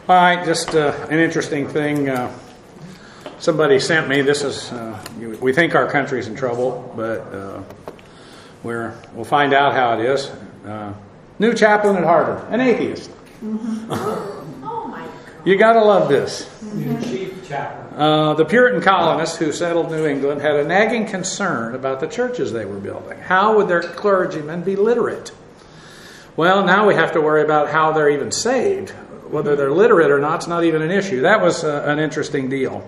All right, just an interesting thing. Somebody sent me. This is. We think our country's in trouble, but we'll find out how it is. New chaplain at Harvard, an atheist. Oh my God. You got to love this. New chief chaplain. The Puritan colonists who settled New England had a nagging concern about the churches they were building. How would their clergymen be literate? Well, now we have to worry about how they're even saved. Whether they're literate or not, it's not even an issue. That was an interesting deal.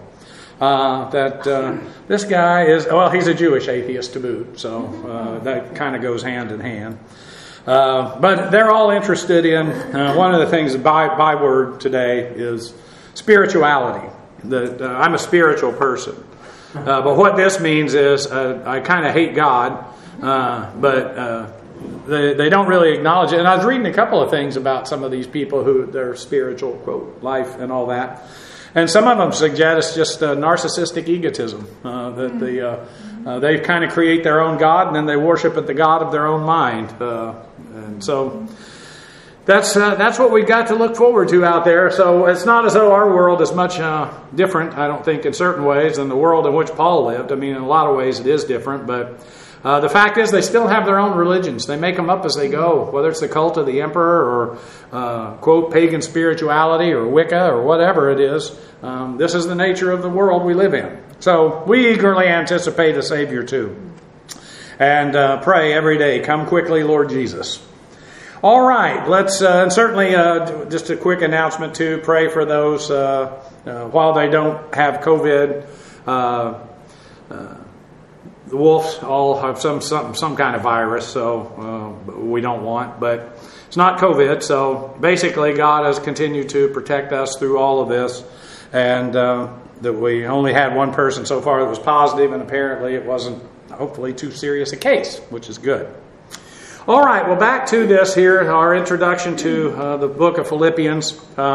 This guy is, he's a Jewish atheist to boot, so that kind of goes hand in hand. But they're all interested in, one of the things, byword today is spirituality. I'm a spiritual person. But what this means is I kind of hate God, but they don't really acknowledge it. And I was reading a couple of things about some of these people who their spiritual, quote, life and all that. And some of them suggest just narcissistic egotism, that they kind of create their own God and then they worship at the God of their own mind. And so that's what we've got to look forward to out there. So it's not as though our world is much different, I don't think, in certain ways than the world in which Paul lived. I mean, in a lot of ways it is different, but the fact is they still have their own religions. They make them up as they go, whether it's the cult of the emperor or, quote, pagan spirituality or Wicca or whatever it is. This is the nature of the world we live in. So we eagerly anticipate a Savior too. And pray every day, come quickly, Lord Jesus. All right, let's, and certainly just a quick announcement too, pray for those while they don't have COVID. The wolves all have some kind of virus, so we don't want, but it's not COVID. So basically, God has continued to protect us through all of this, and that we only had one person so far that was positive, and apparently it wasn't, hopefully, too serious a case, which is good. All right, well, back to this here, our introduction to the book of Philippians,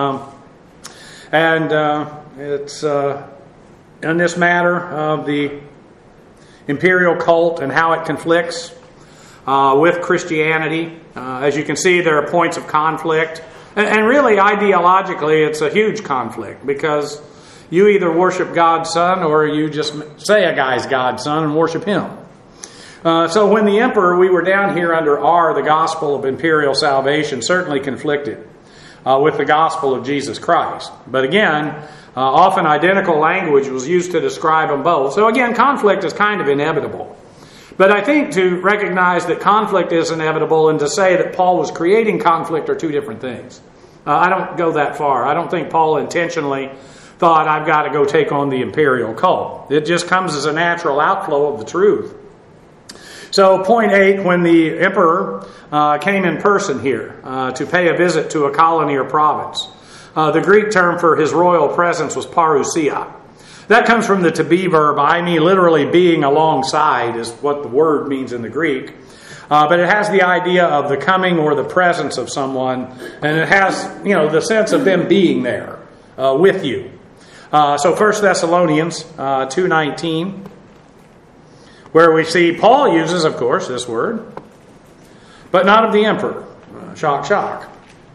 and it's in this matter of the imperial cult and how it conflicts with Christianity. As you can see, there are points of conflict. And really, ideologically, it's a huge conflict because you either worship God's Son or you just say a guy's God's Son and worship him. So when the emperor, we were down here under R, the gospel of imperial salvation, certainly conflicted with the gospel of Jesus Christ. But again, often identical language was used to describe them both. So again, conflict is kind of inevitable. But I think to recognize that conflict is inevitable and to say that Paul was creating conflict are two different things. I don't go that far. I don't think Paul intentionally thought, I've got to go take on the imperial cult. It just comes as a natural outflow of the truth. So point 8, when the emperor came in person here to pay a visit to a colony or province, the Greek term for his royal presence was parousia. That comes from the to be verb, I mean literally being alongside is what the word means in the Greek. But it has the idea of the coming or the presence of someone, and it has, the sense of them being there with you. So 1 Thessalonians 2:19, where we see Paul uses, of course, this word, but not of the emperor. Shock, shock.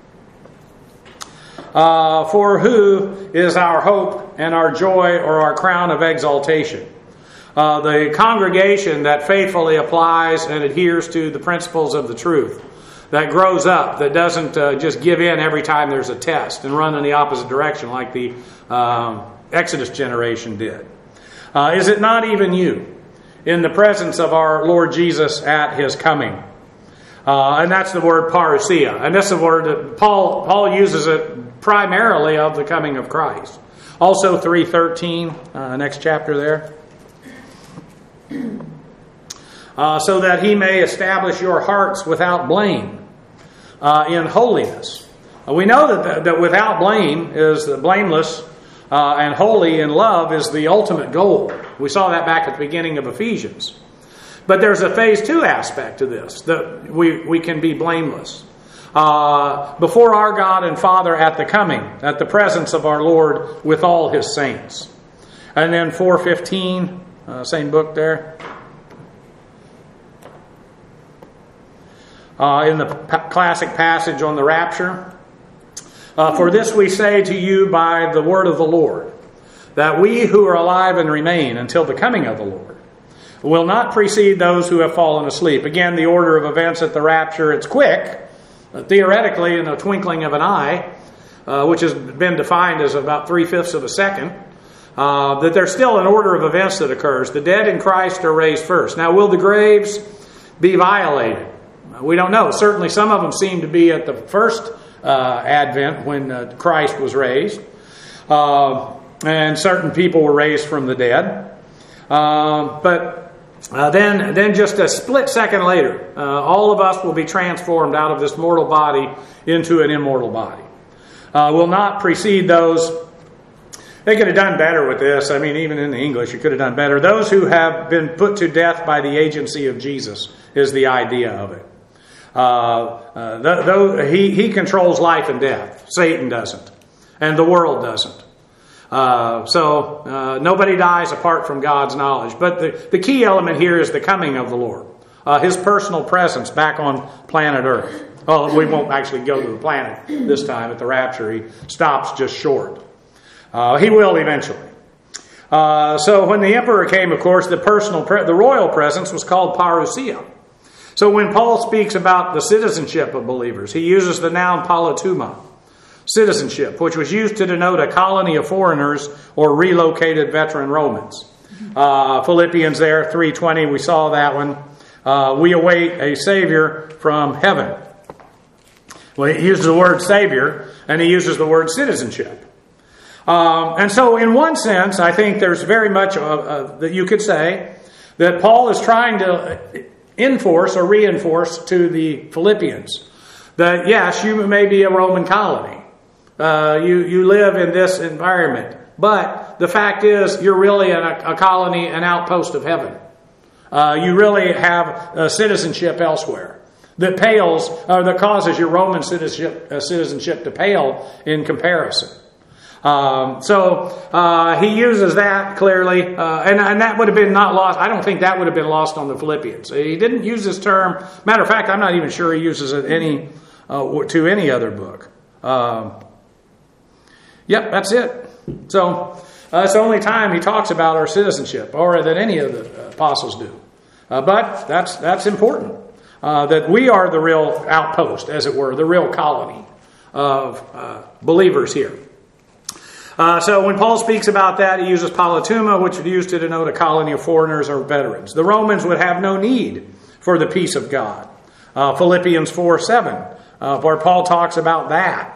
For who is our hope and our joy or our crown of exaltation? The congregation that faithfully applies and adheres to the principles of the truth, that grows up, that doesn't just give in every time there's a test and run in the opposite direction like the Exodus generation did. Is it not even you in the presence of our Lord Jesus at his coming? And that's the word parousia. And that's the word that Paul uses it primarily of the coming of Christ. Also 3:13, next chapter there. So that he may establish your hearts without blame in holiness. We know that without blame is blameless and holy in love is the ultimate goal. We saw that back at the beginning of Ephesians. But there's a phase 2 aspect to this, that we can be blameless. Before our God and Father at the coming, at the presence of our Lord with all his saints. And then 4:15, same book there. In the classic passage on the rapture. For this we say to you by the word of the Lord, that we who are alive and remain until the coming of the Lord will not precede those who have fallen asleep. Again, the order of events at the rapture, it's quick, theoretically in a twinkling of an eye, which has been defined as about 3/5 of a second, that there's still an order of events that occurs. The dead in Christ are raised first. Now, will the graves be violated? We don't know. Certainly some of them seem to be at the first advent when Christ was raised. And certain people were raised from the dead. Then just a split second later, all of us will be transformed out of this mortal body into an immortal body. Will not precede those. They could have done better with this. I mean, even in the English, you could have done better. Those who have been put to death by the agency of Jesus is the idea of it. He controls life and death. Satan doesn't. And the world doesn't. So nobody dies apart from God's knowledge. But the key element here is the coming of the Lord. His personal presence back on planet Earth. Well, we won't actually go to the planet this time at the rapture. He stops just short. He will eventually. So when the emperor came, of course, the royal presence was called parousia. So when Paul speaks about the citizenship of believers, he uses the noun politeuma, citizenship, which was used to denote a colony of foreigners or relocated veteran Romans. Philippians there, 3:20, we saw that one. We await a Savior from heaven. Well, he uses the word Savior, and he uses the word citizenship. And so in one sense, I think there's very much that you could say that Paul is trying to enforce or reinforce to the Philippians that, yes, you may be a Roman colony. You live in this environment. But the fact is, you're really a colony, an outpost of heaven. You really have a citizenship elsewhere that causes your Roman citizenship to pale in comparison. So he uses that clearly, and that would have been not lost. I don't think that would have been lost on the Philippians. He didn't use this term. Matter of fact, I'm not even sure he uses it to any other book. Yep, that's it. So it's the only time he talks about our citizenship, or that any of the apostles do. But that's important, that we are the real outpost, as it were, the real colony of believers here. So when Paul speaks about that, he uses politeuma, which is used to denote a colony of foreigners or veterans. The Romans would have no need for the peace of God. Philippians 4:7, where Paul talks about that.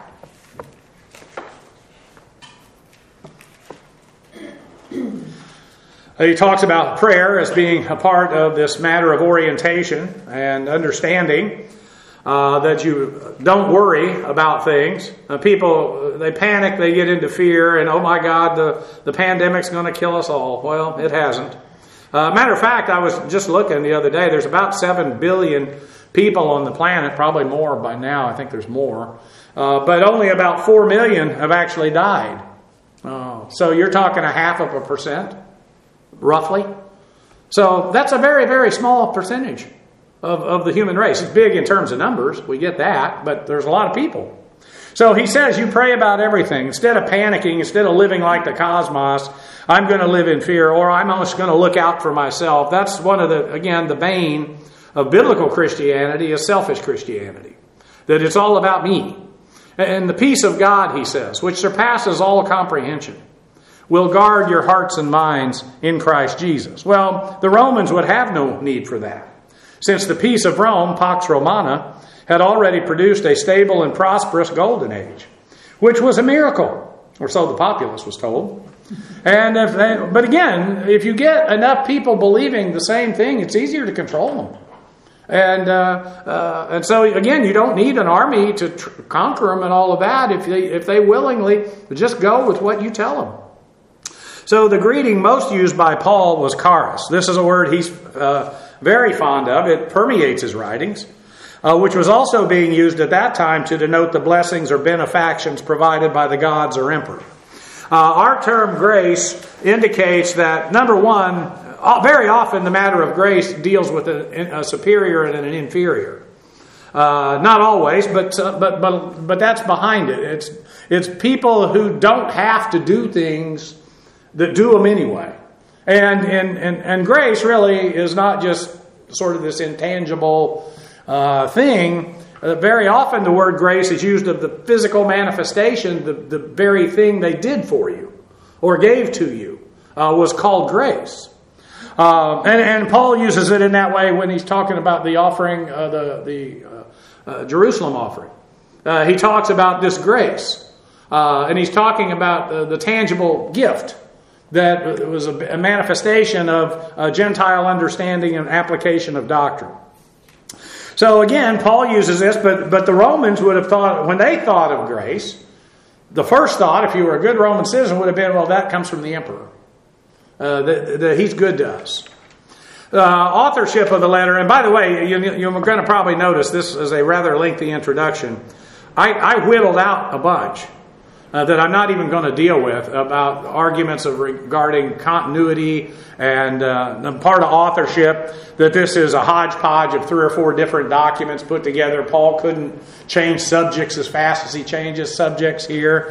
He talks about prayer as being a part of this matter of orientation and understanding. That you don't worry about things. People, they panic, they get into fear, and oh my God, the pandemic's going to kill us all. Well, it hasn't. Matter of fact, I was just looking the other day, there's about 7 billion people on the planet, probably more by now, I think there's more. But only about 4 million have actually died. So you're talking 0.5%, roughly. So that's a very, very small percentage of the human race. It's big in terms of numbers, we get that, but there's a lot of people. So he says you pray about everything. Instead of panicking, instead of living like the cosmos, I'm going to live in fear, or I'm just going to look out for myself. That's one of the bane of biblical Christianity is selfish Christianity. That it's all about me. And the peace of God, he says, which surpasses all comprehension, will guard your hearts and minds in Christ Jesus. Well, the Romans would have no need for that, since the peace of Rome, Pax Romana, had already produced a stable and prosperous golden age, which was a miracle, or so the populace was told. But again, if you get enough people believing the same thing, it's easier to control them. And so again, you don't need an army to conquer them and all of that if they willingly just go with what you tell them. So the greeting most used by Paul was charis. This is a word he's very fond of. It permeates his writings, which was also being used at that time to denote the blessings or benefactions provided by the gods or emperor. Our term grace indicates that, number one, very often the matter of grace deals with a superior and an inferior. Not always, but that's behind it. It's people who don't have to do things that do them anyway. And grace really is not just sort of this intangible thing. Very often the word grace is used of the physical manifestation, the very thing they did for you or gave to you was called grace. And Paul uses it in that way when he's talking about the offering, the Jerusalem offering. He talks about this grace. And he's talking about the tangible gift that was a manifestation of Gentile understanding and application of doctrine. So again, Paul uses this, but the Romans would have thought, when they thought of grace, the first thought, if you were a good Roman citizen, would have been, well, that comes from the emperor. That he's good to us. Authorship of the letter, and by the way, you're going to probably notice this is a rather lengthy introduction. I whittled out a bunch that I'm not even going to deal with about arguments regarding continuity and part of authorship, that this is a hodgepodge of 3 or 4 different documents put together. Paul couldn't change subjects as fast as he changes subjects here.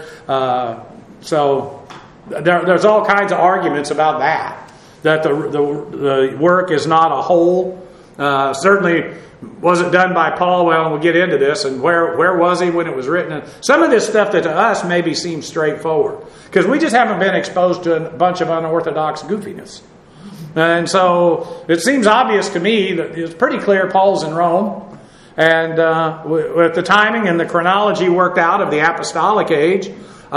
So there's all kinds of arguments about that the work is not a whole. Certainly wasn't done by Paul. Well, we'll get into this. And where was he when it was written? And some of this stuff that to us maybe seems straightforward, because we just haven't been exposed to a bunch of unorthodox goofiness. And so it seems obvious to me that it's pretty clear Paul's in Rome. And with the timing and the chronology worked out of the apostolic age,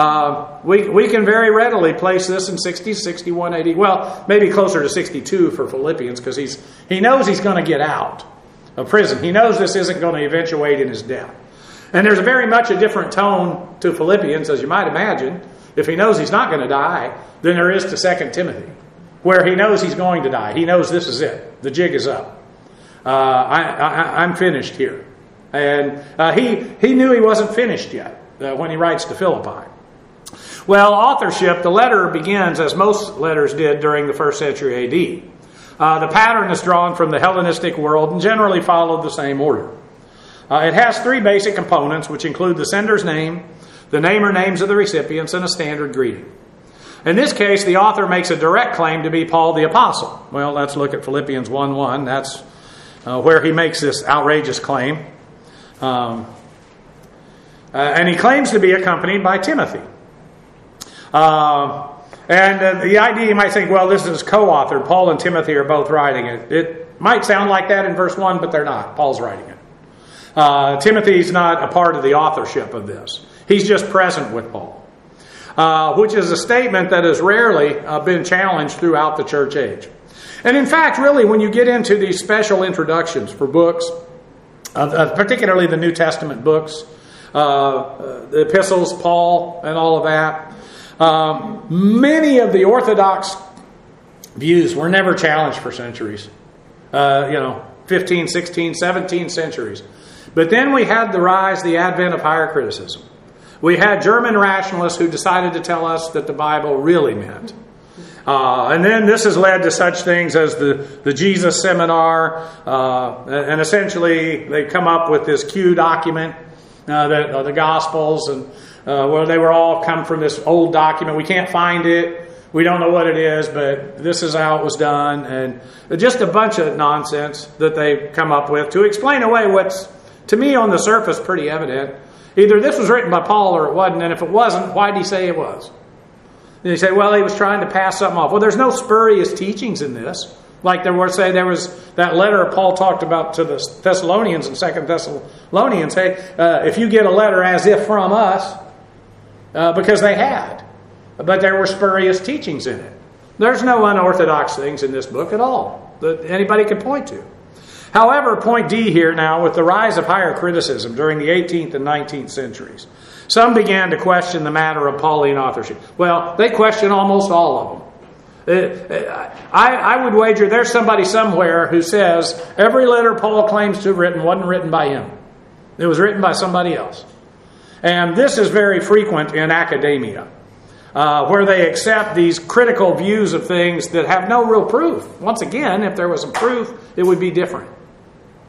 we can very readily place this in 60, 61 AD. Well, maybe closer to 62 for Philippians, because he knows he's going to get out of prison. He knows this isn't going to eventuate in his death. And there's very much a different tone to Philippians, as you might imagine, if he knows he's not going to die, than there is to 2 Timothy, where he knows he's going to die. He knows this is it. The jig is up. I'm finished here. And he knew he wasn't finished yet when he writes to Philippi. Well, authorship, the letter begins, as most letters did during the 1st century AD. The pattern is drawn from the Hellenistic world and generally followed the same order. It has 3 basic components, which include the sender's name, the name or names of the recipients, and a standard greeting. In this case, the author makes a direct claim to be Paul the Apostle. Well, let's look at Philippians 1:1. That's where he makes this outrageous claim. And he claims to be accompanied by Timothy. And the idea, you might think, well, this is co-authored. Paul and Timothy are both writing it. It might sound like that in verse 1, but they're not. Paul's writing it. Timothy's not a part of the authorship of this. He's just present with Paul, which is a statement that has rarely been challenged throughout the church age. And in fact, really, when you get into these special introductions for books, particularly the New Testament books, the epistles, Paul, and all of that, many of the Orthodox views were never challenged for centuries. 15, 16, 17 centuries. But then we had the advent of higher criticism. We had German rationalists who decided to tell us that the Bible really meant. And then this has led to such things as the Jesus Seminar. And essentially they come up with this Q document, the Gospels, and well, they were all come from this old document. We can't find it. We don't know what it is, but this is how it was done. And just a bunch of nonsense that they come up with to explain away what's, to me, on the surface, pretty evident. Either this was written by Paul or it wasn't, and if it wasn't, why did he say it was? And they say, well, he was trying to pass something off. Well, there's no spurious teachings in this. Like there was that letter Paul talked about to the Thessalonians in 2 Thessalonians. Hey, if you get a letter as if from us, because they had. But there were spurious teachings in it. There's no unorthodox things in this book at all that anybody can point to. However, point D here now, with the rise of higher criticism during the 18th and 19th centuries, some began to question the matter of Pauline authorship. Well, they question almost all of them. I would wager there's somebody somewhere who says every letter Paul claims to have written wasn't written by him. It was written by somebody else. And this is very frequent in academia, where they accept these critical views of things that have no real proof. Once again, if there was some proof, it would be different.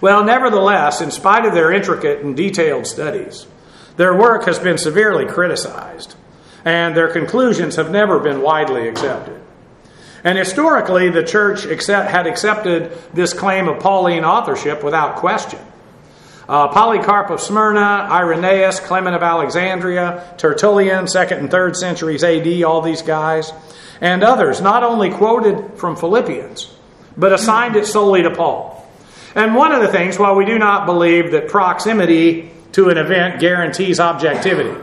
Well, nevertheless, in spite of their intricate and detailed studies, their work has been severely criticized, and their conclusions have never been widely accepted. And historically, the church had accepted this claim of Pauline authorship without question. Polycarp of Smyrna, Irenaeus, Clement of Alexandria, Tertullian, 2nd and 3rd centuries AD, all these guys, and others not only quoted from Philippians, but assigned it solely to Paul. And one of the things, while we do not believe that proximity to an event guarantees objectivity,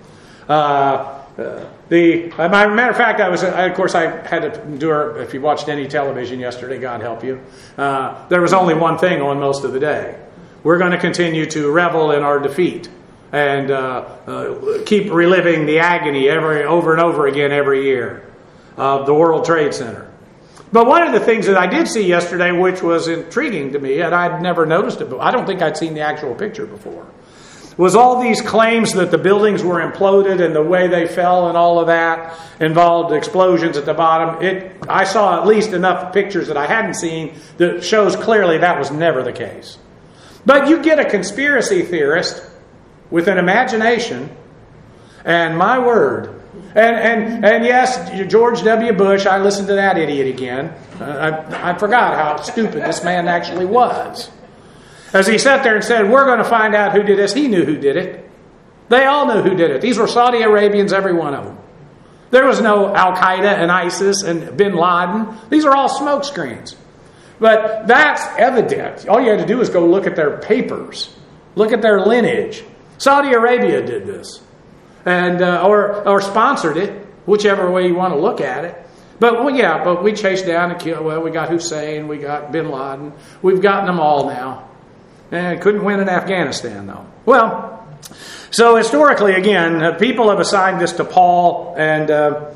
matter of fact, I had to do if you watched any television yesterday, God help you, there was only one thing on most of the day. We're going to continue to revel in our defeat and keep reliving the agony over and over again every year of the World Trade Center. But one of the things that I did see yesterday, which was intriguing to me, and I'd never noticed it, but I don't think I'd seen the actual picture before, was all these claims that the buildings were imploded and the way they fell and all of that involved explosions at the bottom. I saw at least enough pictures that I hadn't seen that shows clearly that was never the case. But you get a conspiracy theorist with an imagination, and my word. And yes, George W. Bush, I listened to that idiot again. I forgot how stupid this man actually was. As he sat there and said, we're going to find out who did this. He knew who did it. They all knew who did it. These were Saudi Arabians, every one of them. There was no Al-Qaeda and ISIS and bin Laden. These are all smoke screens. But that's evident. All you had to do is go look at their papers. Look at their lineage. Saudi Arabia did this. And or sponsored it, whichever way you want to look at it. But we chased down and killed. Well, we got Hussein, we got bin Laden. We've gotten them all now. And couldn't win in Afghanistan, though. Well, so historically, again, people have assigned this to Paul, and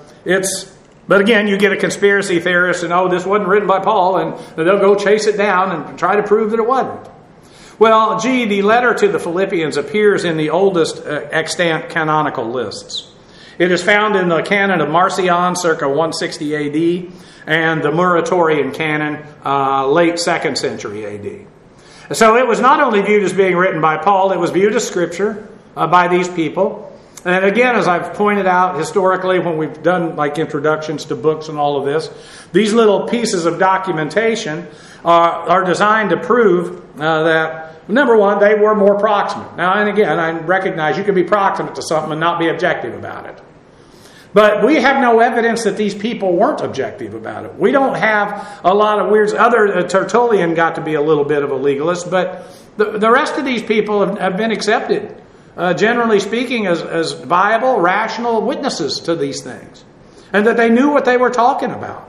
but again, you get a conspiracy theorist, and this wasn't written by Paul, and they'll go chase it down and try to prove that it wasn't. Well, the letter to the Philippians appears in the oldest extant canonical lists. It is found in the canon of Marcion, circa 160 AD, and the Muratorian canon, late 2nd century AD. So it was not only viewed as being written by Paul, it was viewed as scripture by these people. And again, as I've pointed out historically, when we've done introductions to books and all of this, these little pieces of documentation are designed to prove that, number one, they were more proximate. Now, and again, I recognize you can be proximate to something and not be objective about it. But we have no evidence that these people weren't objective about it. We don't have a lot of weirds. Tertullian got to be a little bit of a legalist, but the rest of these people have been accepted, generally speaking, as viable, rational witnesses to these things. And that they knew what they were talking about.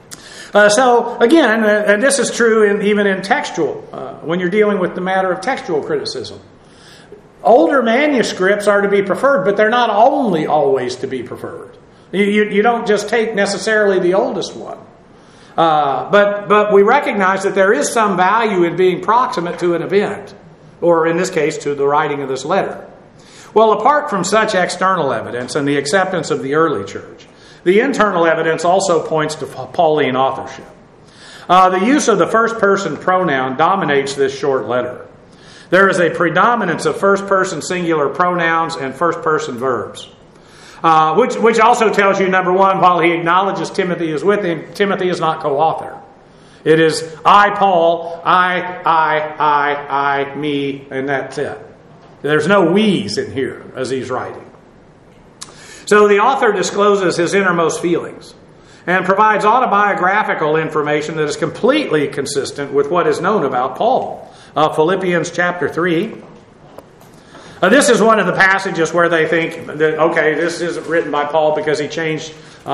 So, again, and this is true even in textual, when you're dealing with the matter of textual criticism. Older manuscripts are to be preferred, but they're not only always to be preferred. You don't just take necessarily the oldest one. But we recognize that there is some value in being proximate to an event, or in this case, to the writing of this letter. Well, apart from such external evidence and the acceptance of the early church, the internal evidence also points to Pauline authorship. The use of the first-person pronoun dominates this short letter. There is a predominance of first-person singular pronouns and first-person verbs, which also tells you, number one, while he acknowledges Timothy is with him, Timothy is not co-author. It is I, Paul, I, me, and that's it. There's no we's in here as he's writing. So the author discloses his innermost feelings and provides autobiographical information that is completely consistent with what is known about Paul. Philippians chapter 3. This is one of the passages where they think that, this isn't written by Paul because he changed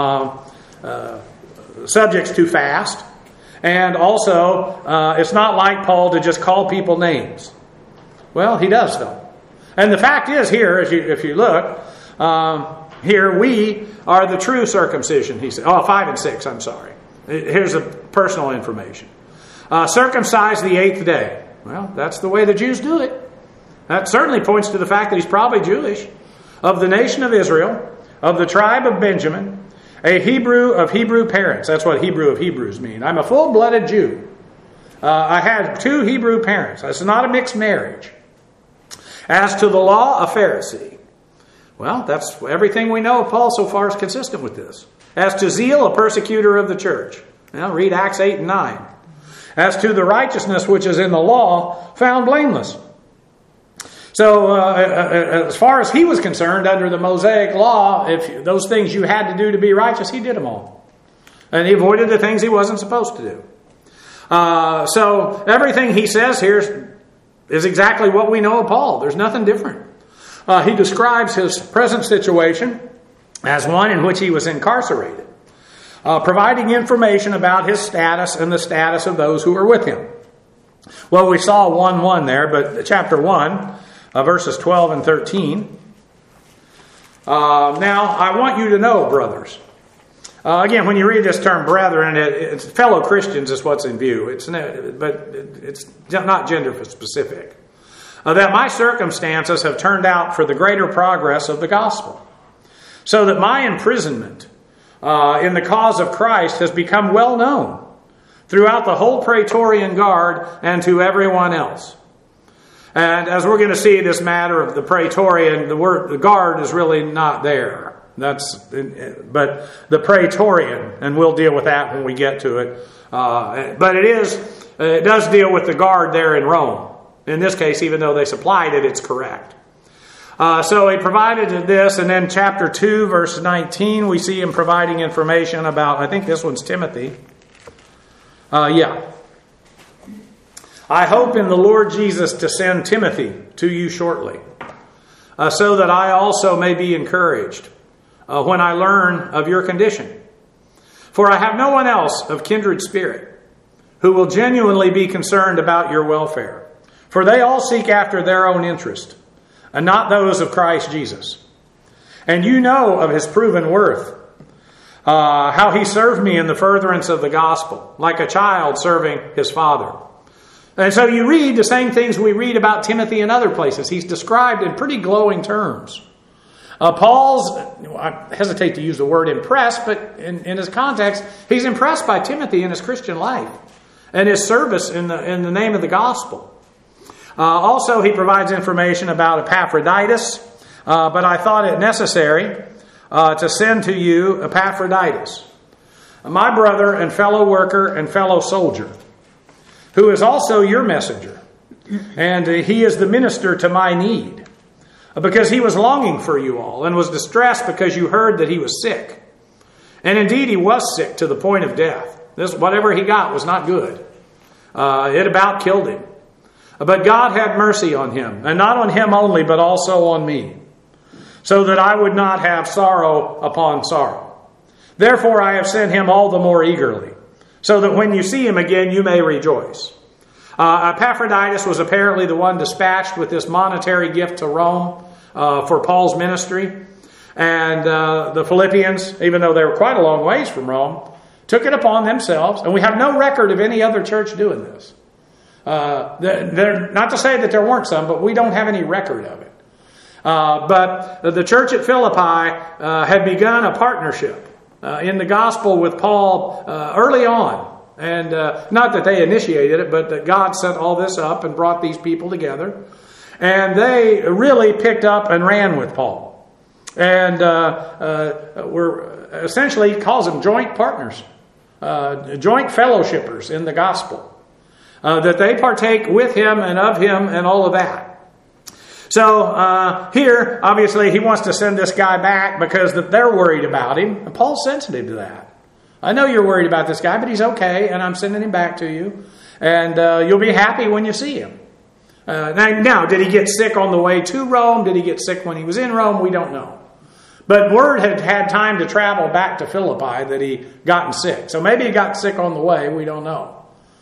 subjects too fast. And also, it's not like Paul to just call people names. Well, he does, though. And the fact is here, if you look, here we are the true circumcision, he said. 5 and 6, I'm sorry. Here's the personal information. Circumcised the 8th day. Well, that's the way the Jews do it. That certainly points to the fact that he's probably Jewish. Of the nation of Israel, of the tribe of Benjamin, a Hebrew of Hebrew parents. That's what Hebrew of Hebrews mean. I'm a full-blooded Jew. I had 2 Hebrew parents. This is not a mixed marriage. As to the law, a Pharisee. Well, that's everything we know of Paul so far is consistent with this. As to zeal, a persecutor of the church. Now, read Acts 8 and 9. As to the righteousness which is in the law, found blameless. So, as far as he was concerned, under the Mosaic law, if those things you had to do to be righteous, he did them all. And he avoided the things he wasn't supposed to do. So, everything he says here is exactly what we know of Paul. There's nothing different. He describes his present situation as one in which he was incarcerated, providing information about his status and the status of those who were with him. Well, we saw 1:1 there, but chapter 1, verses 12 and 13. Now, I want you to know, brothers. Again, when you read this term brethren, it's fellow Christians is what's in view. But it's not gender specific. That my circumstances have turned out for the greater progress of the gospel. So that my imprisonment in the cause of Christ has become well known throughout the whole Praetorian Guard and to everyone else. And as we're going to see, this matter of the Praetorian, the guard is really not there. But the Praetorian, and we'll deal with that when we get to it. But it does deal with the guard there in Rome. In this case, even though they supplied it, it's correct. So he provided this, and then chapter 2, verse 19, we see him providing information about, I think this one's Timothy. I hope in the Lord Jesus to send Timothy to you shortly, so that I also may be encouraged when I learn of your condition. For I have no one else of kindred spirit who will genuinely be concerned about your welfare. For they all seek after their own interest, and not those of Christ Jesus. And you know of his proven worth, how he served me in the furtherance of the gospel, like a child serving his father. And so you read the same things we read about Timothy in other places. He's described in pretty glowing terms. I hesitate to use the word impressed, but in his context, he's impressed by Timothy in his Christian life and his service in the name of the gospel. Also, he provides information about Epaphroditus, but I thought it necessary to send to you Epaphroditus, my brother and fellow worker and fellow soldier, who is also your messenger, and he is the minister to my need, because he was longing for you all and was distressed because you heard that he was sick. And indeed, he was sick to the point of death. Whatever he got was not good. It about killed him. But God had mercy on him, and not on him only, but also on me, so that I would not have sorrow upon sorrow. Therefore I have sent him all the more eagerly, so that when you see him again, you may rejoice. Epaphroditus was apparently the one dispatched with this monetary gift to Rome for Paul's ministry. And the Philippians, even though they were quite a long ways from Rome, took it upon themselves. And we have no record of any other church doing this. Not to say that there weren't some, but we don't have any record of it. But the church at Philippi had begun a partnership in the gospel with Paul early on. And not that they initiated it, but that God set all this up and brought these people together. And they really picked up and ran with Paul. And were essentially, he calls them joint partners, joint fellowshippers in the gospel. That they partake with him and of him and all of that. So here, obviously, he wants to send this guy back because they're worried about him. And Paul's sensitive to that. I know you're worried about this guy, but he's okay, and I'm sending him back to you. And you'll be happy when you see him. Now, did he get sick on the way to Rome? Did he get sick when he was in Rome? We don't know. But word had had time to travel back to Philippi that he gotten sick. So maybe he got sick on the way. We don't know.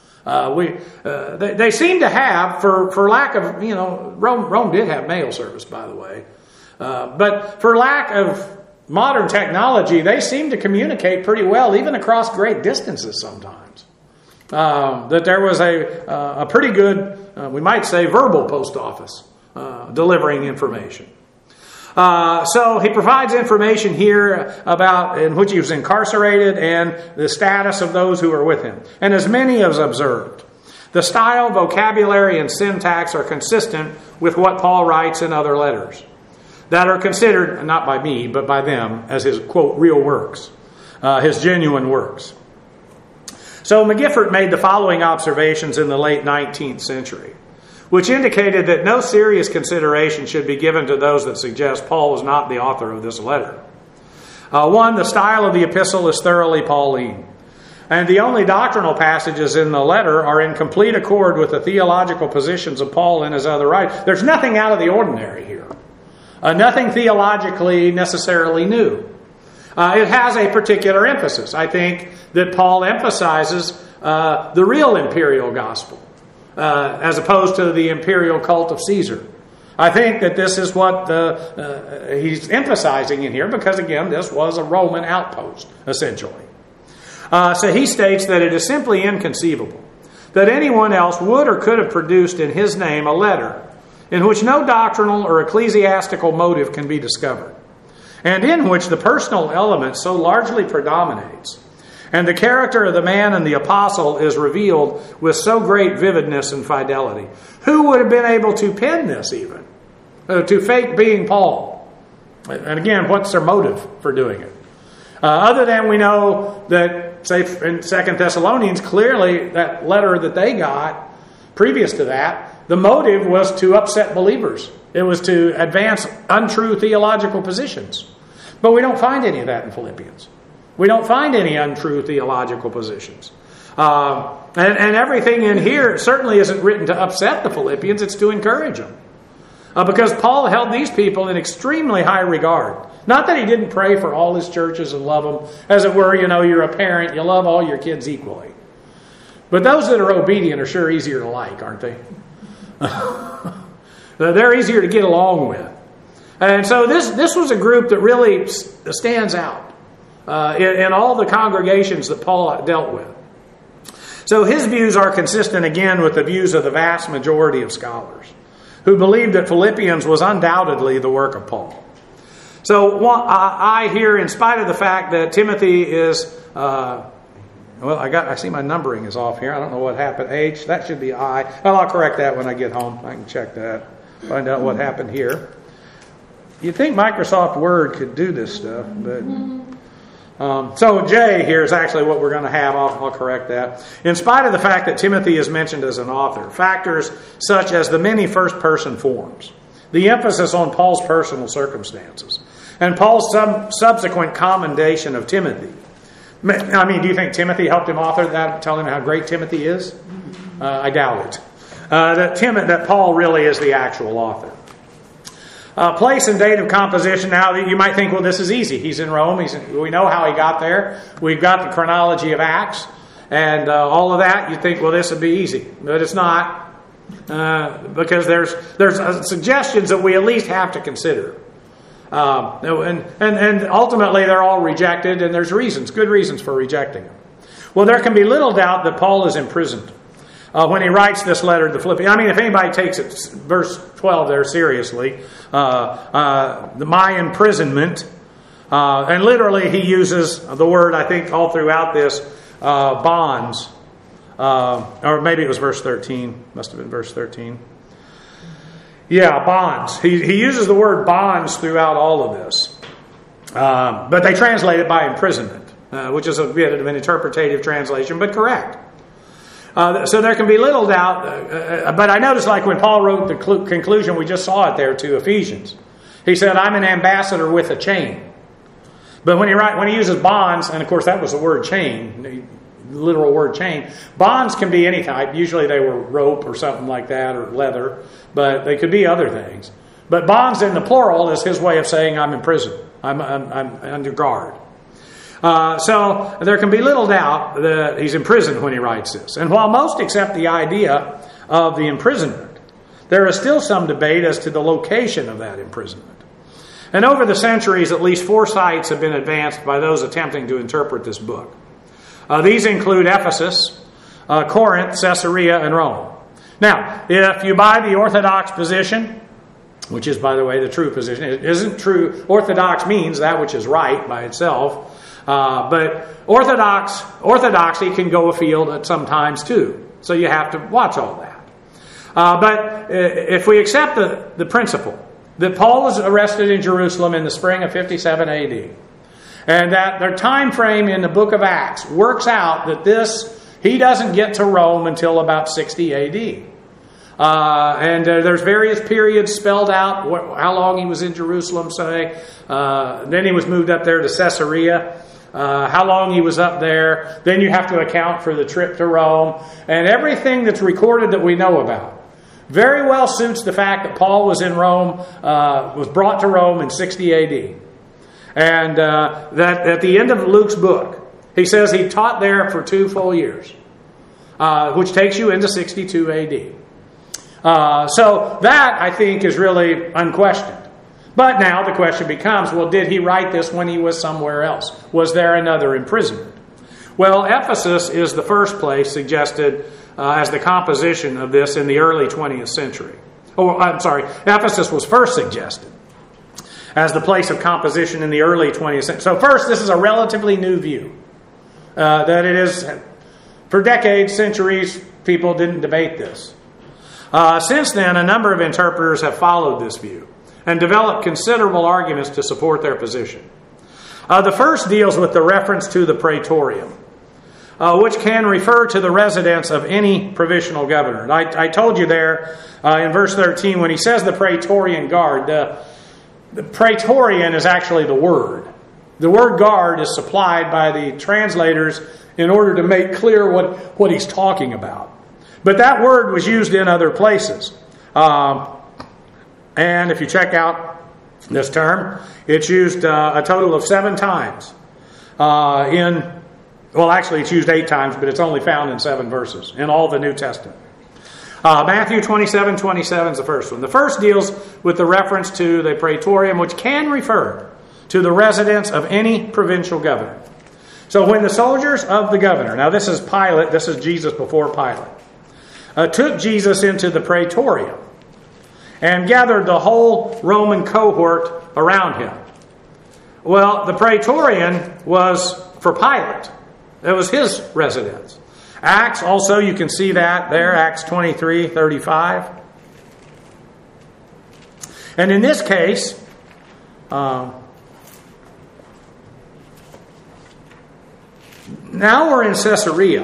They seem to have, for lack of, Rome did have mail service, by the way. But for lack of modern technology, they seem to communicate pretty well, even across great distances sometimes. That there was a pretty good, we might say, verbal post office delivering information. So he provides information here about in which he was incarcerated and the status of those who are with him. And as many as observed The style, vocabulary, and syntax are consistent with what Paul writes in other letters that are considered, not by me, but by them, as his, quote, real works, his genuine works. So McGiffert made the following observations in the late 19th century, which indicated that no serious consideration should be given to those that suggest Paul was not the author of this letter. One, the style of the epistle is thoroughly Pauline. And the only doctrinal passages in the letter are in complete accord with the theological positions of Paul in his other writings. There's nothing out of the ordinary here. Nothing theologically necessarily new. It has a particular emphasis. I think that Paul emphasizes the real imperial gospel as opposed to the imperial cult of Caesar. I think that this is what he's emphasizing in here because, again, this was a Roman outpost, essentially. So he states that it is simply inconceivable that anyone else would or could have produced in his name a letter in which no doctrinal or ecclesiastical motive can be discovered, and in which the personal element so largely predominates, and the character of the man and the apostle is revealed with so great vividness and fidelity. Who would have been able to pen this even? To fake being Paul? And again, what's their motive for doing it? Other than we know that, say, in 2 Thessalonians, clearly that letter that they got previous to that, the motive was to upset believers. It was to advance untrue theological positions. But we don't find any of that in Philippians. We don't find any untrue theological positions. And everything in here certainly isn't written to upset the Philippians. It's to encourage them. Because Paul held these people in extremely high regard. Not that he didn't pray for all his churches and love them. As it were, you're a parent. You love all your kids equally. But those that are obedient are sure easier to like, aren't they? They're easier to get along with. And so this was a group that really stands out in all the congregations that Paul dealt with. So his views are consistent again with the views of the vast majority of scholars who believe that Philippians was undoubtedly the work of Paul. So I hear, in spite of the fact that Timothy is... I see my numbering is off here. I don't know what happened. H, that should be I. Well, I'll correct that when I get home. I can check that. Find out what happened here. You'd think Microsoft Word could do this stuff, but... So J here is actually what we're going to have. I'll correct that. In spite of the fact that Timothy is mentioned as an author, factors such as the many first-person forms, the emphasis on Paul's personal circumstances, and Paul's subsequent commendation of Timothy. I mean, do you think Timothy helped him author that, telling him how great Timothy is? I doubt it. That Paul really is the actual author. Place and date of composition. Now, you might think, well, this is easy. He's in Rome. We know how he got there. We've got the chronology of Acts and all of that. You think, well, this would be easy. But it's not. Because there's suggestions that we at least have to consider. And ultimately they're all rejected, and there's good reasons for rejecting them. Well, there can be little doubt that Paul is imprisoned when he writes this letter to the Philippians. I mean, if anybody takes it, verse 12 there seriously, my imprisonment, and literally he uses the word, I think all throughout this, bonds, or maybe it was verse 13, must have been verse 13. Yeah, bonds. He uses the word bonds throughout all of this. But they translate it by imprisonment, which is a bit of an interpretative translation, but correct. So there can be little doubt. But I noticed, like when Paul wrote the conclusion, we just saw it there to Ephesians. He said, I'm an ambassador with a chain. But when he uses bonds, and of course that was the word chain, literal word chain. Bonds can be any type. Usually they were rope or something like that, or leather, but they could be other things. But bonds in the plural is his way of saying I'm in prison. I'm under guard. So there can be little doubt that he's imprisoned when he writes this. And while most accept the idea of the imprisonment, there is still some debate as to the location of that imprisonment. And over the centuries, at least 4 sites have been advanced by those attempting to interpret this book. These include Ephesus, Corinth, Caesarea, and Rome. Now, if you buy the Orthodox position, which is, by the way, the true position, it isn't true. Orthodox means that which is right by itself. But orthodoxy can go afield at sometimes too. So you have to watch all that. But if we accept the principle that Paul was arrested in Jerusalem in the spring of 57 AD, and that their time frame in the book of Acts works out that he doesn't get to Rome until about 60 AD. And there's various periods spelled out, how long he was in Jerusalem, say. Then he was moved up there to Caesarea. How long he was up there. Then you have to account for the trip to Rome. And everything that's recorded that we know about very well suits the fact that Paul was in Rome, was brought to Rome in 60 AD. And that at the end of Luke's book, he says he taught there for 2 full years, which takes you into 62 AD. So that, I think, is really unquestioned. But now the question becomes, well, did he write this when he was somewhere else? Was there another imprisonment? Well, Ephesus is the first place suggested as the composition of this in the early 20th century. Ephesus was first suggested as the place of composition in the early 20th century. So first, this is a relatively new view. That it is, for decades, centuries, people didn't debate this. Since then, a number of interpreters have followed this view and developed considerable arguments to support their position. The first deals with the reference to the praetorium, which can refer to the residence of any provincial governor. I told you there in verse 13, when he says the praetorian guard, the praetorian is actually the word. The word guard is supplied by the translators in order to make clear what he's talking about. But that word was used in other places. And if you check out this term, it's used a total of 7 times. It's used 8 times, but it's only found in 7 verses in all the New Testament. Matthew 27:27 is the first one. The first deals with the reference to the praetorium, which can refer to the residence of any provincial governor. So when the soldiers of the governor, now this is Pilate, this is Jesus before Pilate, took Jesus into the praetorium and gathered the whole Roman cohort around him. Well, the praetorian was for Pilate. It was his residence. Acts, also, you can see that there, Acts 23:35. And in this case, now we're in Caesarea,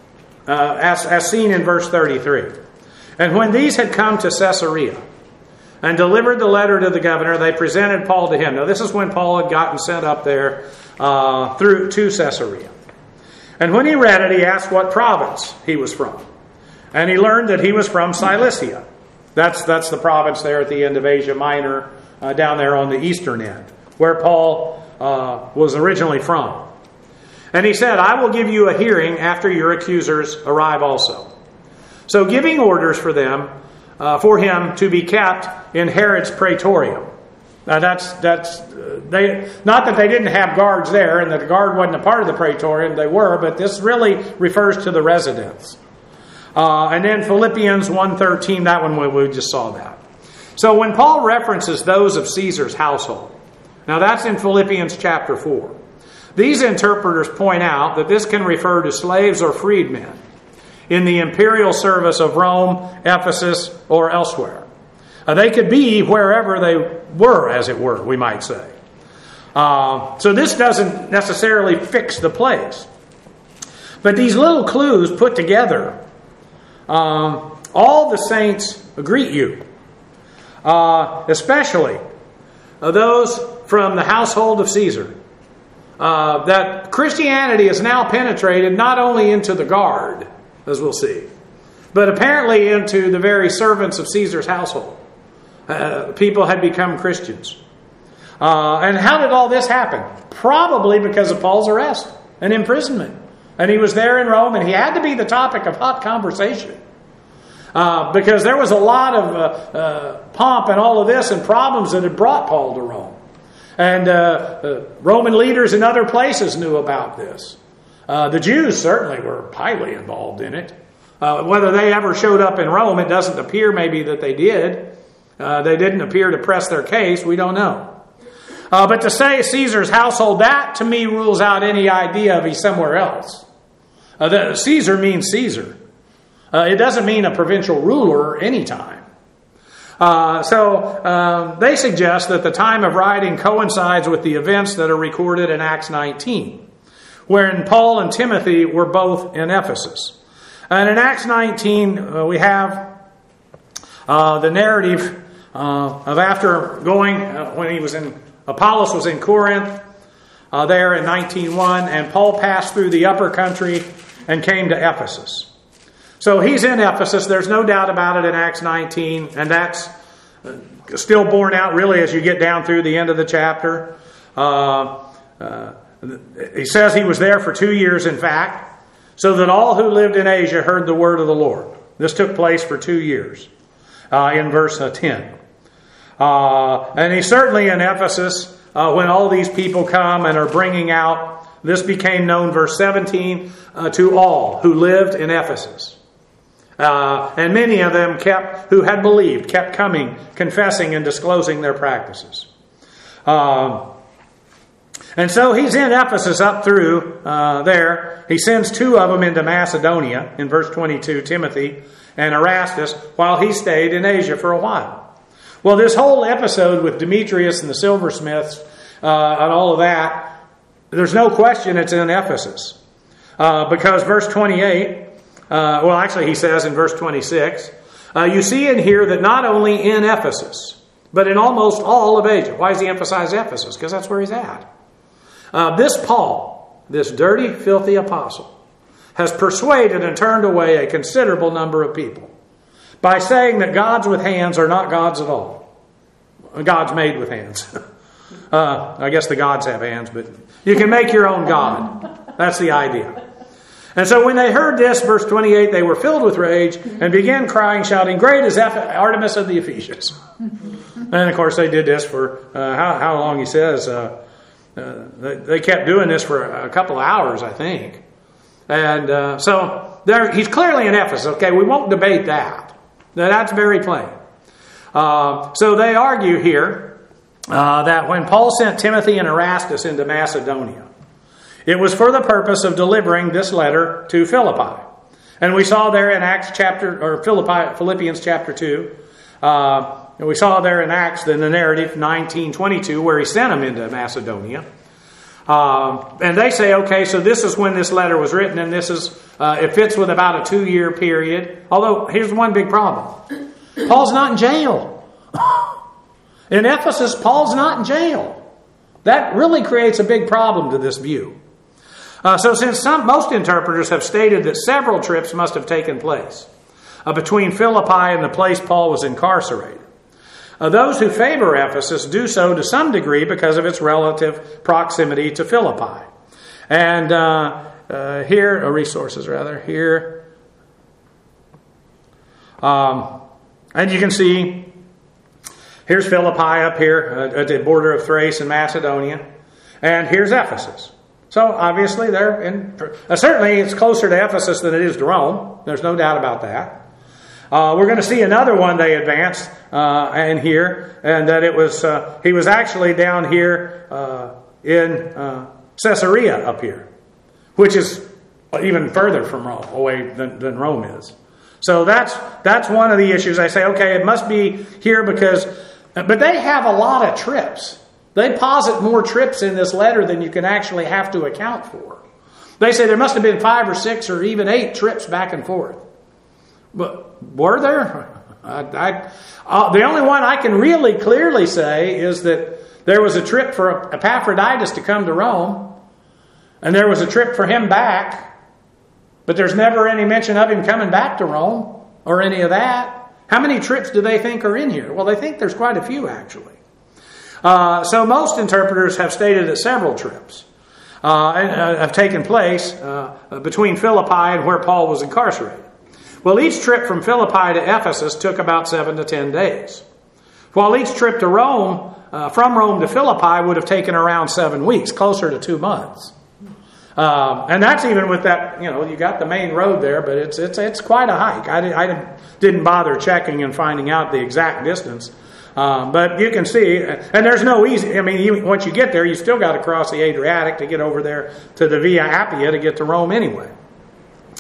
as seen in verse 33. And when these had come to Caesarea and delivered the letter to the governor, they presented Paul to him. Now this is when Paul had gotten sent up there to Caesarea. And when he read it, he asked what province he was from. And he learned that he was from Cilicia. That's the province there at the end of Asia Minor, down there on the eastern end, where Paul was originally from. And he said, I will give you a hearing after your accusers arrive also. So giving orders for him to be kept in Herod's praetorium. Now not that they didn't have guards there and that the guard wasn't a part of the praetorium, they were, but this really refers to the residence. And then Philippians 1:13, that one we just saw that. So when Paul references those of Caesar's household, now that's in Philippians chapter 4. These interpreters point out that this can refer to slaves or freedmen in the imperial service of Rome, Ephesus, or elsewhere. They could be wherever they were, as it were, we might say. So this doesn't necessarily fix the place. But these little clues put together, all the saints greet you, especially those from the household of Caesar. That Christianity is now penetrated not only into the guard, as we'll see, but apparently into the very servants of Caesar's household. People had become Christians. And how did all this happen? Probably because of Paul's arrest and imprisonment. And he was there in Rome, and he had to be the topic of hot conversation. Because there was a lot of pomp and all of this and problems that had brought Paul to Rome. And Roman leaders in other places knew about this. The Jews certainly were highly involved in it. Whether they ever showed up in Rome, it doesn't appear maybe that they did. They didn't appear to press their case. We don't know. But to say Caesar's household, that to me rules out any idea of he's somewhere else. Caesar means Caesar. It doesn't mean a provincial ruler anytime. So they suggest that the time of writing coincides with the events that are recorded in Acts 19, wherein Paul and Timothy were both in Ephesus. And in Acts 19, we have the narrative of after going, when Apollos was in Corinth, there in 19:1, and Paul passed through the upper country and came to Ephesus. So he's in Ephesus. There's no doubt about it in Acts 19, and that's still borne out really as you get down through the end of the chapter. He says he was there for 2 years, in fact, so that all who lived in Asia heard the word of the Lord. This took place for 2 years in verse 10. And he's certainly in Ephesus when all these people come and are bringing out. This became known, verse 17, to all who lived in Ephesus. And many of them who had believed, kept coming, confessing and disclosing their practices. And so he's in Ephesus up through there. He sends 2 of them into Macedonia, in verse 22, Timothy and Erastus, while he stayed in Asia for a while. Well, this whole episode with Demetrius and the silversmiths and all of that, there's no question it's in Ephesus. Because verse 28, actually he says in verse 26, you see and hear that not only in Ephesus, but in almost all of Asia. Why does he emphasize Ephesus? Because that's where he's at. This Paul, this dirty, filthy apostle, has persuaded and turned away a considerable number of people by saying that gods with hands are not gods at all. Gods made with hands. I guess the gods have hands, but you can make your own god. That's the idea. And so when they heard this, verse 28, they were filled with rage and began crying, shouting, "Great is Artemis of the Ephesians." And of course they did this for, how long he says, they kept doing this for a couple of hours, I think. And so he's clearly in Ephesus. Okay, we won't debate that. That's very plain. So they argue here that when Paul sent Timothy and Erastus into Macedonia, it was for the purpose of delivering this letter to Philippi. And we saw there in Philippians chapter 2, and we saw there in Acts, in the narrative, 19:22, where he sent them into Macedonia. And they say, okay, so this is when this letter was written, and this is it fits with about a 2-year period. Although, here's one big problem. Paul's not in jail. In Ephesus, Paul's not in jail. That really creates a big problem to this view. So since most interpreters have stated that several trips must have taken place between Philippi and the place Paul was incarcerated, those who favor Ephesus do so to some degree because of its relative proximity to Philippi. And here. And you can see, here's Philippi up here at the border of Thrace and Macedonia. And here's Ephesus. So obviously they're in. Certainly it's closer to Ephesus than it is to Rome. There's no doubt about that. We're going to see another one they advanced in here, and that it was he was actually down here in Caesarea up here, which is even further from Rome away than Rome is. So that's one of the issues. I say, okay, it must be here because, but they have a lot of trips. They posit more trips in this letter than you can actually have to account for. They say there must have been 5 or 6 or even 8 trips back and forth. But were there? The only one I can really clearly say is that there was a trip for Epaphroditus to come to Rome, and there was a trip for him back, but there's never any mention of him coming back to Rome or any of that. How many trips do they think are in here? Well, they think there's quite a few, actually. So most interpreters have stated that several trips have taken place between Philippi and where Paul was incarcerated. Well, each trip from Philippi to Ephesus took about 7 to 10 days, while each trip to Rome, from Rome to Philippi, would have taken around 7 weeks, closer to 2 months. And that's even with that, you got the main road there, but it's quite a hike. I didn't bother checking and finding out the exact distance. But you can see, and there's no easy, once you get there, you still got to cross the Adriatic to get over there to the Via Appia to get to Rome anyway.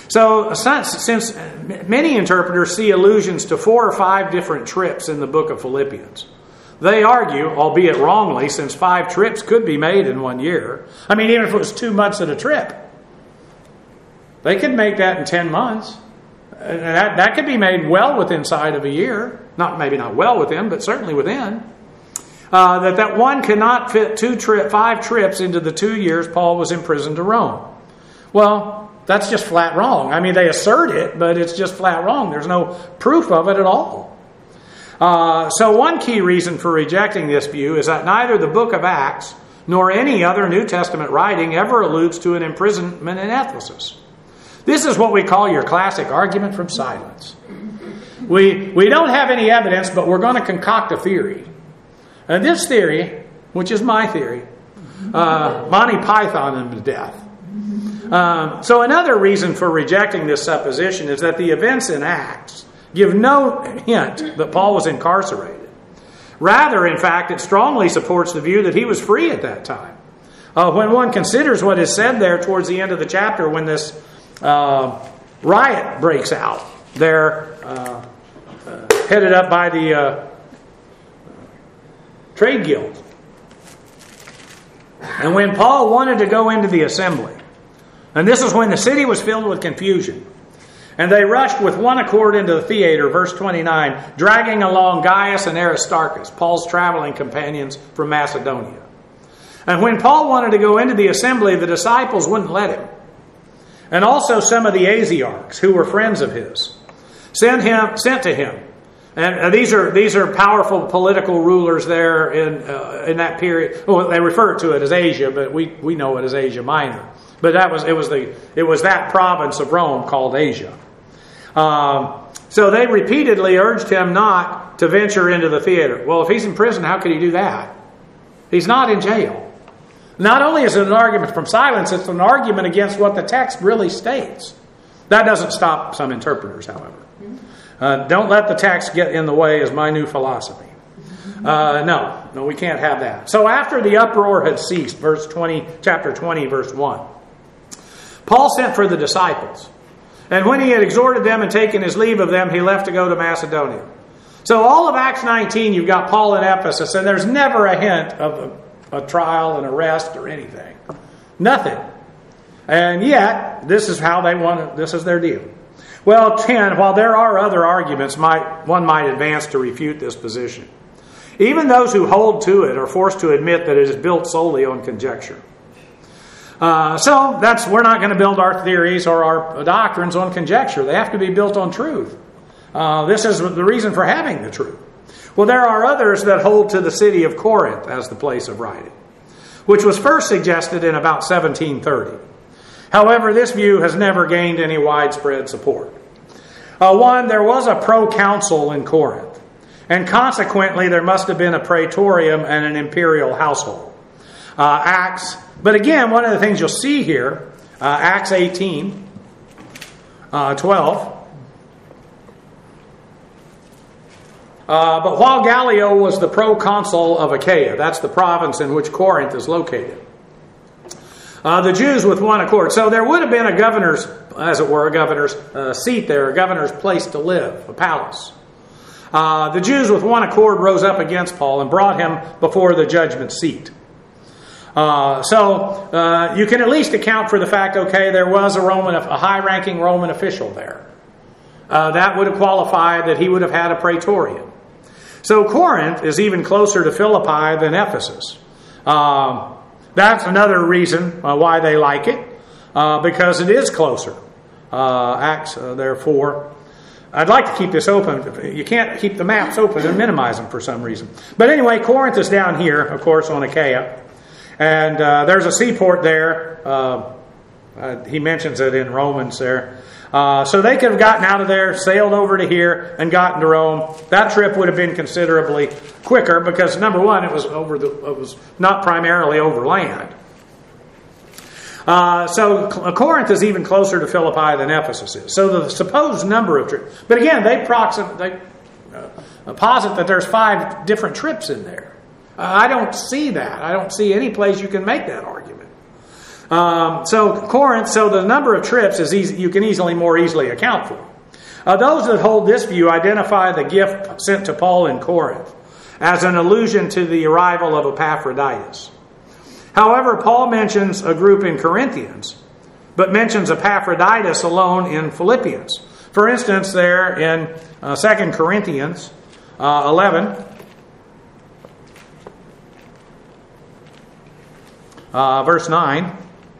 So since many interpreters see allusions to 4 or 5 different trips in the book of Philippians, they argue, albeit wrongly, since 5 trips could be made in 1 year. I mean, even if it was 2 months at a trip, they could make that in 10 months. That could be made well within inside of a year. Maybe not well within, but certainly within. That one cannot fit 5 trips into the 2 years Paul was imprisoned to Rome. Well, that's just flat wrong. I mean, they assert it, but it's just flat wrong. There's no proof of it at all. So one key reason for rejecting this view is that neither the book of Acts nor any other New Testament writing ever alludes to an imprisonment in Ephesus. This is what we call your classic argument from silence. We don't have any evidence, but we're going to concoct a theory. And this theory, which is my theory, Monty Python him to death. So another reason for rejecting this supposition is that the events in Acts give no hint that Paul was incarcerated. Rather, in fact, it strongly supports the view that he was free at that time. When one considers what is said there towards the end of the chapter, when this riot breaks out, they're headed up by the trade guild. And when Paul wanted to go into the assembly, and this is when the city was filled with confusion, and they rushed with one accord into the theater, verse 29, dragging along Gaius and Aristarchus, Paul's traveling companions from Macedonia. And when Paul wanted to go into the assembly, the disciples wouldn't let him. And also some of the Asiarchs, who were friends of his, sent to him. And these are powerful political rulers there in that period. Well, they refer to it as Asia, but we know it as Asia Minor. But it was that province of Rome called Asia. So they repeatedly urged him not to venture into the theater. Well, if he's in prison, how could he do that? He's not in jail. Not only is it an argument from silence, it's an argument against what the text really states. That doesn't stop some interpreters, however. Don't let the text get in the way is my new philosophy. No, we can't have that. So after the uproar had ceased, chapter 20, verse 1, Paul sent for the disciples. And when he had exhorted them and taken his leave of them, he left to go to Macedonia. So all of Acts 19, you've got Paul in Ephesus, and there's never a hint of a trial, an arrest, or anything. Nothing. And yet, this is how they want it. This is their deal. Well, 10, while there are other arguments, one might advance to refute this position. Even those who hold to it are forced to admit that it is built solely on conjecture. So we're not going to build our theories or our doctrines on conjecture. They have to be built on truth. This is the reason for having the truth. Well, there are others that hold to the city of Corinth as the place of writing, which was first suggested in about 1730. However, this view has never gained any widespread support. There was a proconsul in Corinth, and consequently there must have been a praetorium and an imperial household. But again, one of the things you'll see here, Acts 18, 12. But while Gallio was the proconsul of Achaia, that's the province in which Corinth is located, the Jews with one accord. So there would have been a governor's seat there, a governor's place to live, a palace. The Jews with one accord rose up against Paul and brought him before the judgment seat. So you can at least account for the fact, there was a high-ranking Roman official there. That would have qualified that he would have had a praetorium. So Corinth is even closer to Philippi than Ephesus. That's another reason why they like it, because it is closer. Acts, therefore. I'd like to keep this open. You can't keep the maps open and minimize them for some reason. But anyway, Corinth is down here, of course, on Achaia. And there's a seaport there. He mentions it in Romans there. So they could have gotten out of there, sailed over to here, and gotten to Rome. That trip would have been considerably quicker because, number one, it was not primarily over land. So Corinth is even closer to Philippi than Ephesus is. So the supposed number of trips. But again, they posit that there's 5 different trips in there. I don't see that. I don't see any place you can make that argument. So Corinth, so the number of trips is easy, you can more easily account for. Those that hold this view identify the gift sent to Paul in Corinth as an allusion to the arrival of Epaphroditus. However, Paul mentions a group in Corinthians, but mentions Epaphroditus alone in Philippians. For instance, there in 2 Corinthians 11, verse 9,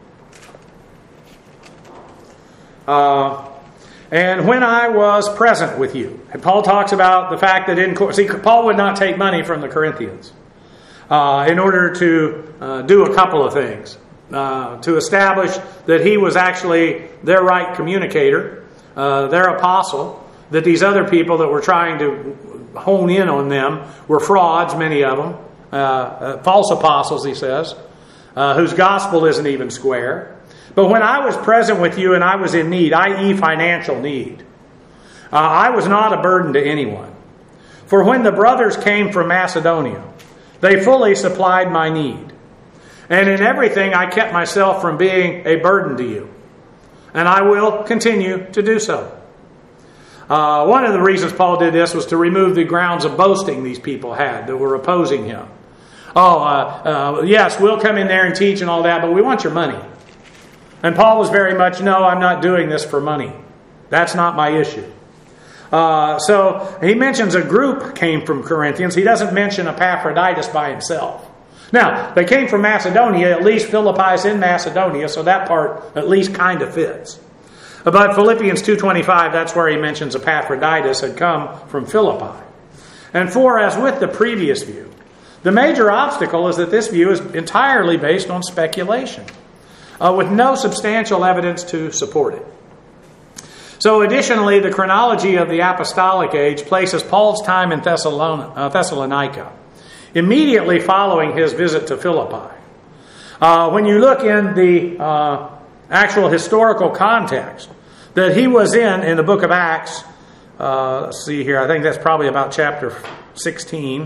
and when I was present with you. And Paul talks about the fact that Paul would not take money from the Corinthians in order to do a couple of things. To establish that he was actually their right communicator, their apostle, that these other people that were trying to hone in on them were frauds, many of them, false apostles, he says, whose gospel isn't even square. But when I was present with you and I was in need, i.e. financial need, I was not a burden to anyone. For when the brothers came from Macedonia, they fully supplied my need. And in everything I kept myself from being a burden to you. And I will continue to do so. One of the reasons Paul did this was to remove the grounds of boasting these people had that were opposing him. Yes, we'll come in there and teach and all that, but we want your money. And Paul was very much, no, I'm not doing this for money. That's not my issue. So he mentions a group came from Corinthians. He doesn't mention Epaphroditus by himself. Now, they came from Macedonia. At least Philippi's in Macedonia, so that part at least kind of fits. But Philippians 2:25, that's where he mentions Epaphroditus had come from Philippi. And for, as with the previous view, the major obstacle is that this view is entirely based on speculation, with no substantial evidence to support it. So additionally, the chronology of the apostolic age places Paul's time in Thessalonica immediately following his visit to Philippi. When you look in the actual historical context that he was in the book of Acts, let's see here, I think that's probably about chapter 16.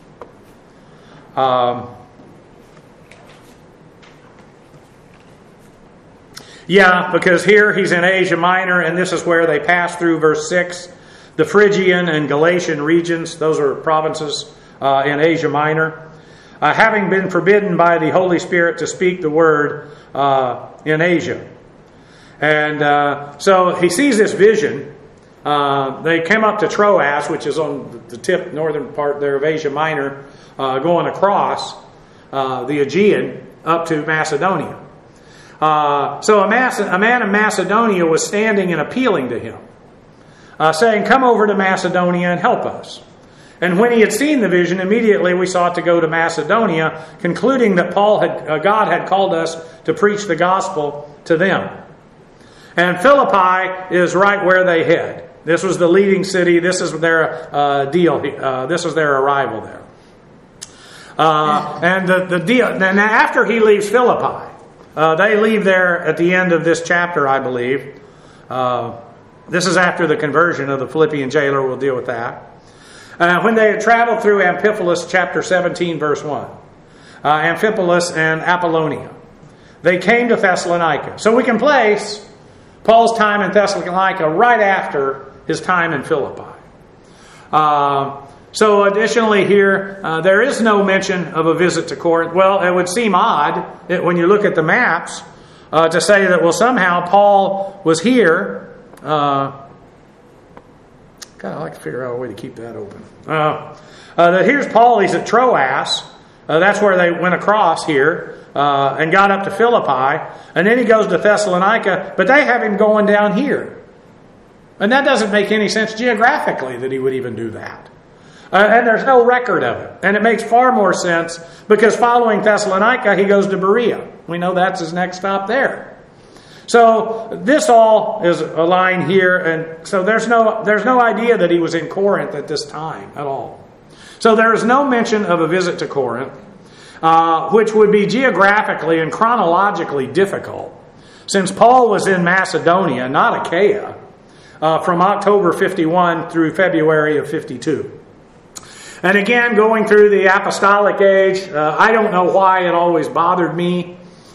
Yeah, because here he's in Asia Minor, and this is where they pass through, verse 6, the Phrygian and Galatian regions. Those are provinces in Asia Minor. Having been forbidden by the Holy Spirit to speak the word in Asia. And so he sees this vision. They came up to Troas, which is on the northern part there of Asia Minor, going across the Aegean up to Macedonia. So a man of Macedonia was standing and appealing to him, saying, "Come over to Macedonia and help us." And when he had seen the vision, immediately we sought to go to Macedonia, concluding that God had called us to preach the gospel to them. And Philippi is right where they head. This was the leading city. This is their deal. This is their arrival there. And the deal. Then after he leaves Philippi, they leave there at the end of this chapter, I believe. This is after the conversion of the Philippian jailer. We'll deal with that. When they had traveled through Amphipolis, chapter 17, verse 1. Amphipolis and Apollonia. They came to Thessalonica. So we can place Paul's time in Thessalonica right after his time in Philippi. So additionally here, there is no mention of a visit to Corinth. Well, it would seem odd when you look at the maps to say that, well, somehow Paul was here. God, I'd like to figure out a way to keep that open. That here's Paul, he's at Troas. That's where they went across here and got up to Philippi. And then he goes to Thessalonica, but they have him going down here. And that doesn't make any sense geographically that he would even do that. And there's no record of it. And it makes far more sense because following Thessalonica, he goes to Berea. We know that's his next stop there. So this all is a line here, and so there's no idea that he was in Corinth at this time at all. So there is no mention of a visit to Corinth, which would be geographically and chronologically difficult, since Paul was in Macedonia, not Achaia, from October 51 through February of 52. And again, going through the apostolic age, I don't know why it always bothered me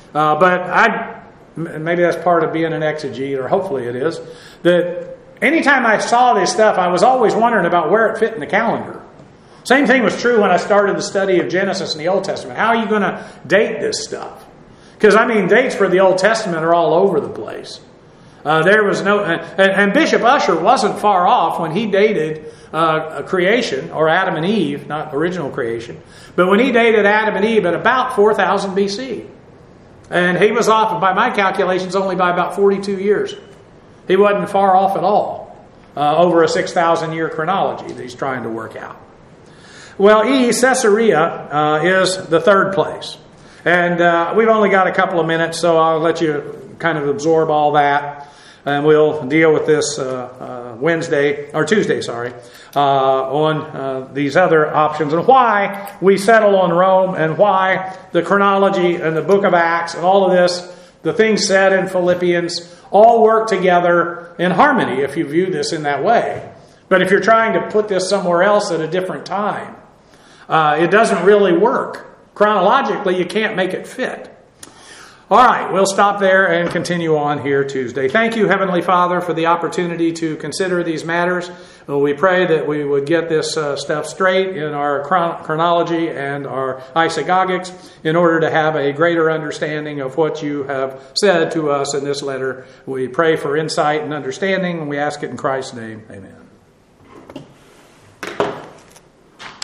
But maybe that's part of being an exegete, or hopefully it is, that anytime I saw this stuff, I was always wondering about where it fit in the calendar. Same thing was true when I started the study of Genesis in the Old Testament. How are you going to date this stuff? Because, dates for the Old Testament are all over the place. There was no... And Bishop Ussher wasn't far off when he dated creation, or Adam and Eve, not original creation. But when he dated Adam and Eve at about 4000 BC. And he was off, by my calculations, only by about 42 years. He wasn't far off at all over a 6,000-year chronology that he's trying to work out. Well, Caesarea is the third place. And we've only got a couple of minutes, so I'll let you kind of absorb all that. And we'll deal with this Tuesday, on these other options and why we settle on Rome and why the chronology and the book of Acts and all of this, the things said in Philippians, all work together in harmony if you view this in that way. But if you're trying to put this somewhere else at a different time, it doesn't really work. Chronologically, you can't make it fit. All right, we'll stop there and continue on here Tuesday. Thank you, Heavenly Father, for the opportunity to consider these matters. We pray that we would get this stuff straight in our chronology and our isagogics in order to have a greater understanding of what you have said to us in this letter. We pray for insight and understanding, and we ask it in Christ's name. Amen.